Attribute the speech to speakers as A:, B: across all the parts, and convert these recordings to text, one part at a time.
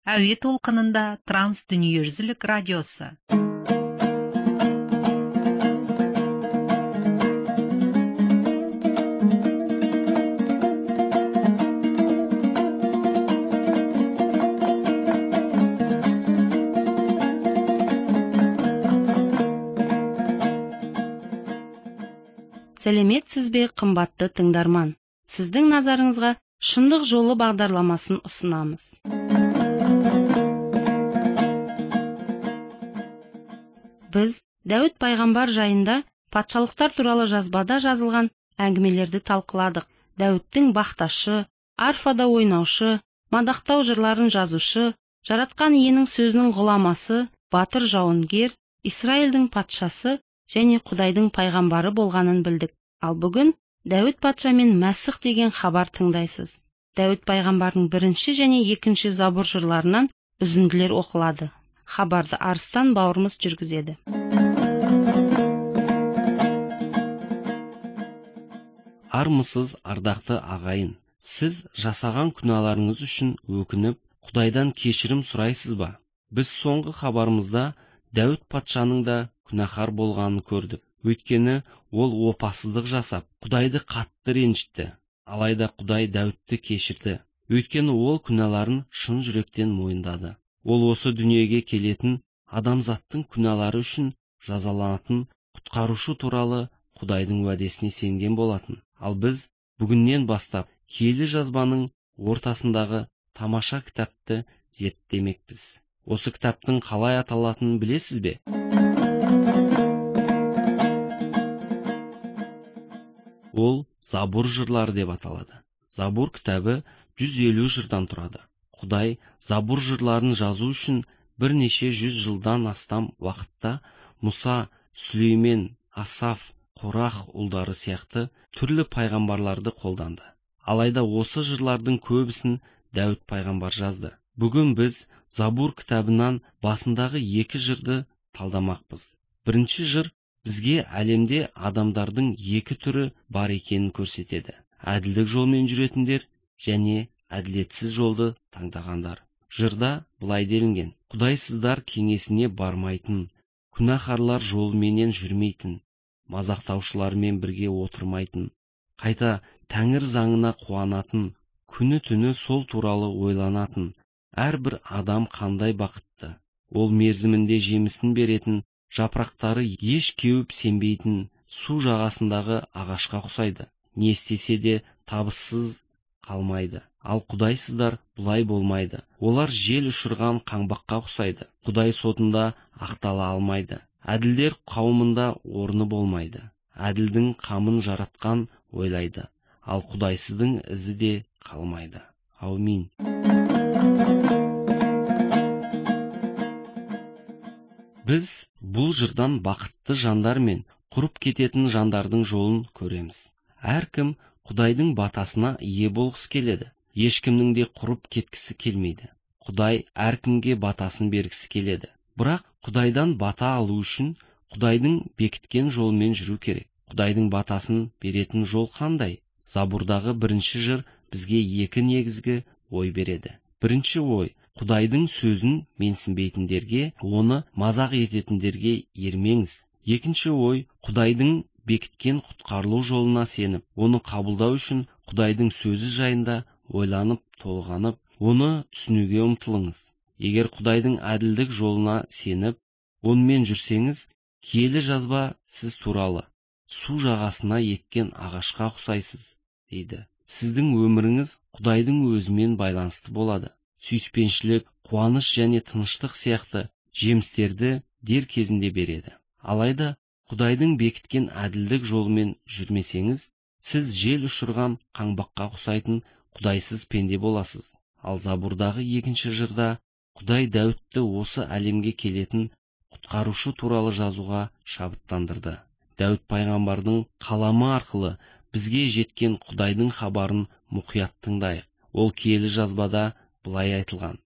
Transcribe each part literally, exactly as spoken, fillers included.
A: әуе толқынында транс дүниежүзілік радиосы.
B: Сәлеметсіз бе, қымбатты тыңдарман? Сіздің назарыңызға шындық жолы бағдарламасын ұсынамыз. Біз Дәуіт пайғамбар жайында патшалықтар туралы жазбада жазылған әңгімелерді талқыладық. Дәуіттің бақташы, арфада ойнаушы, мадақтау жырларын жазушы, жаратқан иенің сөзінің ғұламасы, батыр жауынгер, Исраилдің патшасы және Құдайдың пайғамбары болғанын білдік. Ал бүгін Дәуіт патша мен Мәсіх деген хабар тыңдайсыз. Дәуіт пайғамбардың бірінші және екінші забур жырларынан үзінділер оқылады. Хабарды Арыстан бауырымыз жүргізеді.
C: Армысыз, ардақты ағайын. Сіз жасаған күнәларыңыз үшін өкініп, Құдайдан кешірім сұрайсыз ба? Біз соңғы хабарымызда Дәуіт патшаның да күнәһар болғанын көрдік. Өйткені ол опасыздық жасап, Құдайды қатты ренжітті. Алайда Құдай Дәуітті кешірді. Өйткені ол күнәларын шын жүректен мойындады. Ол осы дүниеге келетін адамзаттың күнәлары үшін жазаланатын құтқарушы туралы Құдайдың уәдесіне сенген болатын. Ал біз бүгіннен бастап киелі жазбаның ортасындағы тамаша кітапты зерттемекпіз. Осы кітаптың қалай аталатынын білесіз бе? Ол Забур жырлары деп аталады. Забур кітабы жүз елу жырдан тұрады. Құдай Забур жырларын жазу үшін бірнеше жүз жылдан астам уақытта Мұса, Сүлеймен, Асаф, Қорах ұлдары сияқты түрлі пайғамбарларды қолданды. Алайда осы жырлардың көбісін Дәуіт пайғамбар жазды. Бүгін біз Забур кітабынан басындағы екі жырды талдамақпыз. Бірінші жыр бізге әлемде адамдардың екі түрі бар екенін көрсетеді. Әділдік жолмен жүретіндер және әділетсіз жолды таңдағандар. Жырда былай делінген: Құдайсыздар кеңесіне бармайтын, күнәһарлар жолыменен жүрмейтін, мазақтаушылармен бірге отырмайтын, қайта Тәңір заңына қуанатын, күні түні сол туралы ойланатын, әрбір адам қандай бақытты. Ол мерзімінде жемісін беретін, жапырақтары еш кеуіп сенбейтін су жағасындағы ағашқа ұқсайды. Не істесе де табыссыз қалмайды. Ал құдайсыздар бұлай болмайды. Олар жел ұшырған қаңбаққа ұқсайды. Құдай сотында ақтала алмайды. Әділдер қауымында орны болмайды. Әділдің қамын жаратқан ойлайды. Ал құдайсыздың ізі де қалмайды. Аумин. Біз бұл жырдан бақытты жандар мен құрып кететін жандардың жолын көреміз. Әркім Құдайдың батасына ие болғысы келеді. Ешкімнің де құрып кеткісі келмейді. Құдай әркімге батасын бергісі келеді. Бірақ Құдайдан бата алу үшін Құдайдың бекіткен жолымен жүру керек. Құдайдың батасын беретін жол қандай? Забурдағы бірінші жыр бізге екі негізгі ой береді. Бірінші ой: Құдайдың сөзін менсінбейтіндерге, оны мазақ ететіндерге ермеңіз. Екінші ой: Құдайдың бекіткен құтқарылу жолына сеніп, оны қабылдау үшін Құдайдың сөзі жайында ойланып, толғанып, оны түсінуге ұмтылыңыз. Егер Құдайдың әділдік жолына сеніп, онымен жүрсеңіз, киелі жазба сіз туралы су жағасына еккен ағашқа ұқсайсыз, дейді. Сіздің өміріңіз Құдайдың өзімен байланысты болады. Сүйіспеншілік, қуаныш және тыныштық сияқты жемістерді дер кезінде береді. Алайда Құдайдың бекіткен әділдік жолымен жүрмесеңіз, сіз жел ұшырған қаңбаққа ұқсайтын құдайсыз пенде боласыз. Ал Забурдағы екінші жырда Құдай Дәуітті осы әлемге келетін құтқарушы туралы жазуға шабыттандырды. Дәуіт пайғамбардың қаламы арқылы бізге жеткен Құдайдың хабарын мұқият тыңдайық. Ол киелі жазбада былай айтылған: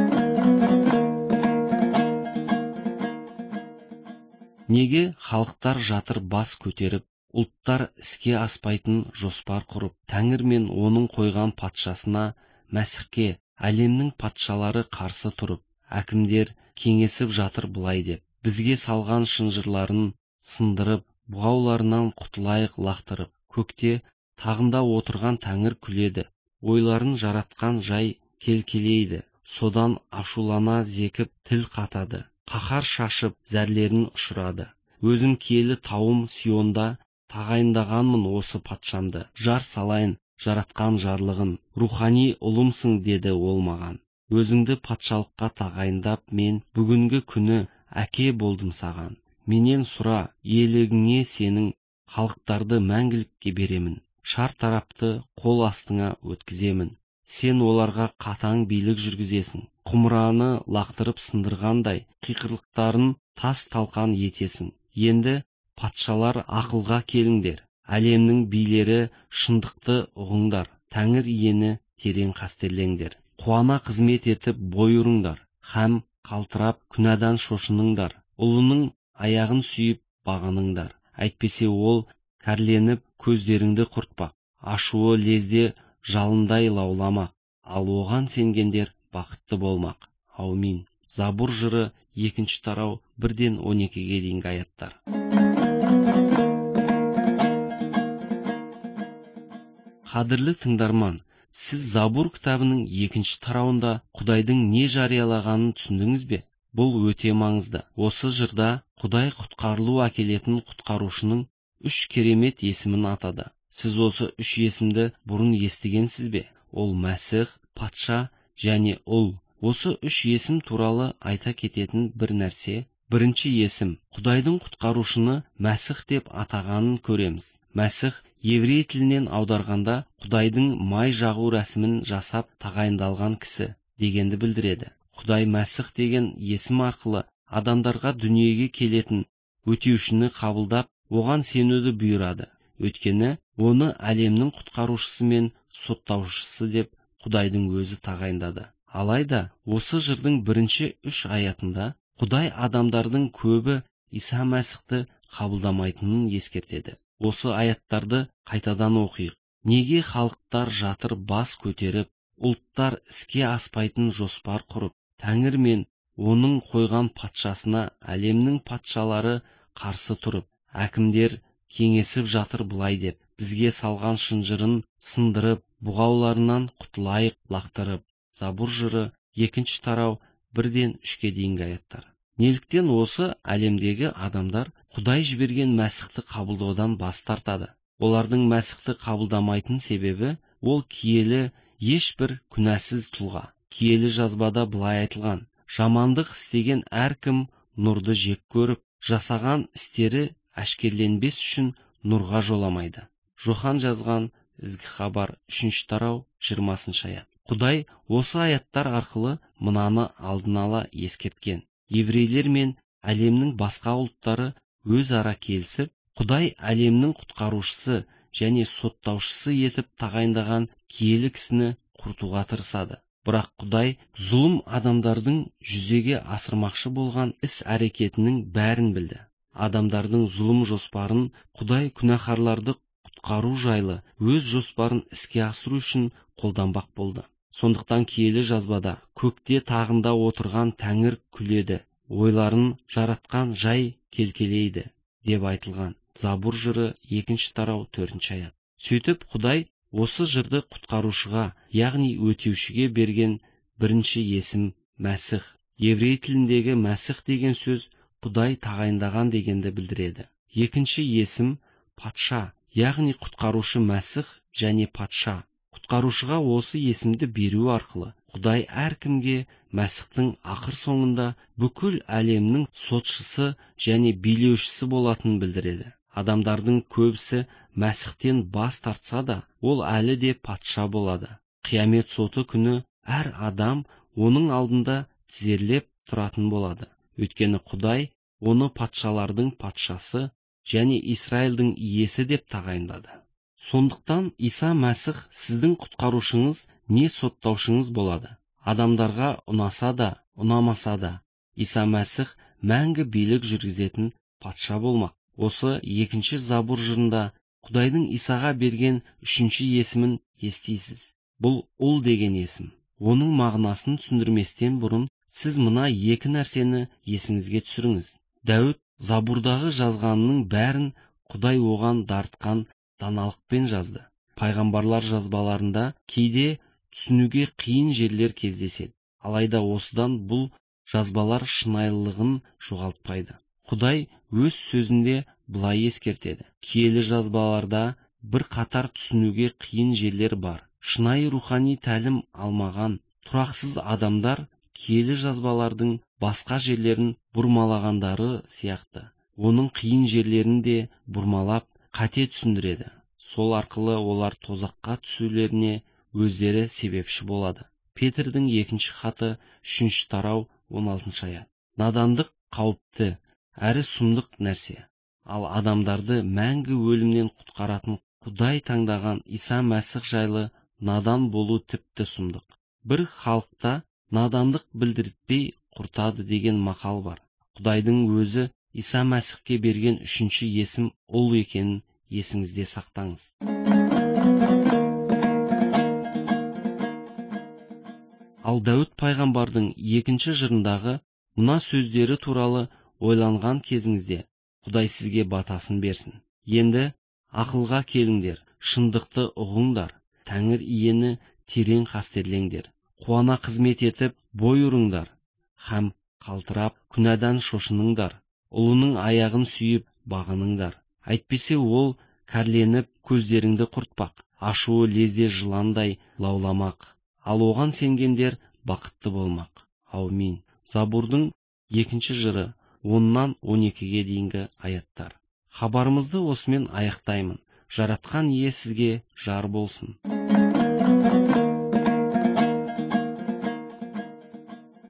C: Неге халықтар жатыр бас көтеріп, ұлттар іске аспайтын жоспар құрып, Тәңір мен оның қойған патшасына, Мәсіхке, әлемнің патшалары қарсы тұрып, әкімдер кеңесіп жатыр былай деп: бізге салған шынжырларын сындырып, бұғауларынан құтылайық лақтырып. Көкте тағында отырған Тәңір күледі, ойларын жаратқан жай келкелейді. Содан ашулана зекіп тіл қатады, қаһар шашып зәрлерін ұшырады. Өзім киелі тауым Сионда тағайындағанмын осы патшамды, жар салайын жаратқан жарлығын. Рухани ұлымсың деді ол маған. Өзіңді патшалыққа тағайындап, мен бүгінгі күні әке болдым саған. Менен сұра, иелігіңе сенің, халықтарды мәңгілікке беремін. Шар тарапты қол астыңа өткіземін. Сен оларға қатаң билік жүргізесің. Құмыраны лақтырып сындырғандай, қиқырлықтарын тас талқан етесің. Енді патшалар, ақылға келіңдер. Әлемнің билері, шындықты ұғыңдар. Тәңір иені терең қастерлеңдер. Қуана қызмет етіп бой ұрыңдар. Һәм қалтырап күнәдан шошыныңдар. Ұлының аяғын сүйіп бағыныңдар. Әйтпесе ол кәрленіп көздеріңді құртпақ, ашуы лезде жалындай лауламақ, ал оған сенгендер бақытты болмақ. Аумин. Забур жыры екінші тарау бірден он екіге дейінгі аяттар. Қадірлі тыңдарман, сіз Забур кітабының екінші тарауында Құдайдың не жариялағанын түсіндіңіз бе? Бұл өте маңызды. Осы жырда Құдай құтқарылу әкелетін құтқарушының үш керемет есімін атады. Сіз осы үш есімді бұрын естігенсіз бе? Ол Мәсіх, патша және ұл. Осы үш есім туралы айта кететін бір нәрсе: бірінші есім, Құдайдың құтқарушыны Мәсіх деп атағанын көреміз. Мәсіх еврей тілінен аударғанда Құдайдың май жағу рәсімін жасап тағайындалған кісі дегенді білдіреді. Құдай Мәсіх деген есім арқылы адамдарға дүниеге келетін өтеушіні қабылдап, оған сенуді бұйырады. Өйткені оны әлемнің құтқарушысы мен соттаушысы деп Құдайдың өзі тағайындады. Алайда осы жырдың бірінші үш аятында Құдай адамдардың көбі Иса Мәсіхті қабылдамайтынын ескертеді. Осы аяттарды қайтадан оқиық. Неге халықтар жатыр бас көтеріп, ұлттар іске аспайтын жоспар құрып, Тәңір мен оның қойған патшасына әлемнің патшалары қарсы тұрып, әкімдер кеңесіп жатыр былай деп: бізге салған шынжырын сындырып, бұғауларынан құтылайық лақтырып. Забур жыры екінші тарау бірден үшке дейінгі аяттар. Неліктен осы әлемдегі адамдар Құдай жіберген Мәсіхті қабылдаудан бас тартады? Олардың Мәсіхті қабылдамайтын себебі: ол киелі, ешбір күнәсіз тұлға. Киелі жазбада былай айтылған: жамандық істеген әркім нұрды жек көріп, жасаған істері әшкерленбес үшін нұрға жоламайды. Жохан жазған ізгі хабар үшінші тарау жиырмасыншы аят. Құдай осы аяттар арқылы мынаны алдын ала ескерткен: еврейлер мен әлемнің басқа ұлттары өзара келісіп, Құдай әлемнің құтқарушысы және соттаушысы етіп тағайындаған киелі кісіні құртуға тырысады. Бірақ Құдай зұлым адамдардың жүзеге асырмақшы болған іс-әрекетінің бәрін білді. Адамдардың зұлым жоспарын Құдай күнәһарларды құтқару жайлы өз жоспарын іске асыру үшін қолданбақ болды. Сондықтан киелі жазбада көкте тағында отырған Тәңір күледі, ойларын жаратқан жай келкелейді деп айтылған. Забур жыры екінші тарау төртінші аят. Сөйтіп Құдай осы жырды құтқарушыға, яғни өтеушіге берген бірінші есім Мәсіх. Еврей тіліндегі Мәсіх деген сөз Құдай тағайындаған дегенді білдіреді. Екінші есім патша, яғни құтқарушы Мәсіх және патша. Құтқарушыға осы есімді беру арқылы Құдай әркімге Мәсіхтің ақыр соңында бүкіл әлемнің сотшысы және билеушісі болатынын білдіреді. Адамдардың көбісі Мәсіхтен бас тартса да, ол әлі де патша болады. Қиямет соты күні әр адам оның алдында тізерлеп тұратын болады. Өйткені Құдай оны патшалардың патшасы және Израильдің иесі деп тағайындады. Сондықтан Иса Мәсіх сіздің құтқарушыңыз не соттаушыңыз болады. Адамдарға ұнаса да, ұнамаса да, Иса Мәсіх мәңгі билік жүргізетін патша болмақ. Осы екінші Забур жырында Құдайдың Исаға берген үшінші есімін естисіз. Бұл ұл деген есім. оның мағынасын түсіндірместен бұрын сіз мына екі нәрсені есіңізге түсіріңіз. Дәуіт Забурдағы жазғанының бәрін Құдай оған дарытқан даналықпен жазды. Пайғамбарлар жазбаларында кейде түсінуге қиын жерлер кездеседі. Алайда осыдан бұл жазбалар шынайылығын жоғалтпайды. Құдай өз сөзінде былай ескертеді: киелі жазбаларда бір қатар түсінуге қиын жерлер бар. Шынайы рухани тәлім алмаған тұрақсыз адамдар киелі жазбалардың басқа жерлерін бұрмалағандары сияқты, оның қиын жерлерін де бұрмалап қате түсіндіреді. Сол арқылы олар тозаққа түсулеріне өздері себепші болады. Петрдің екінші хаты, үшінші тарау, он алтыншы аят. Надандық қауіпті әрі сұмдық нәрсе. Ал адамдарды мәңгі өлімнен құтқаратын Құдай таңдаған Иса Мәсіх жайлы надан болу тіпті сұмдық. Бір халықта надандық білдіртпей құртады деген мақал бар. Құдайдың өзі Иса Мәсіхке берген үшінші есім ұл екенін есіңізде сақтаңыз. Ал Дәуіт пайғамбардың екінші жырындағы мына сөздері туралы ойланған кезіңізде Құдай сізге батасын берсін. Енді ақылға келіңдер, шындықты ұғыңдар, Тәңір иені терең қастерлеңдер. Қуана қызмет етіп, бой ұрыңдар, һәм қалтырап, күнәдан шошыныңдар. Ұлының аяғын сүйіп, бағыныңдар. Әйтпесе ол кәрленіп, көздеріңді құртпақ, ашуы лезде жыландай лауламақ. Ал оған сенгендер бақытты болмақ. Аумин. Забурдың екінші жыры, оннан он екіге дейінгі аяттар. Хабарымызды осымен аяқтаймын. Жаратқан ие сізге жар болсын.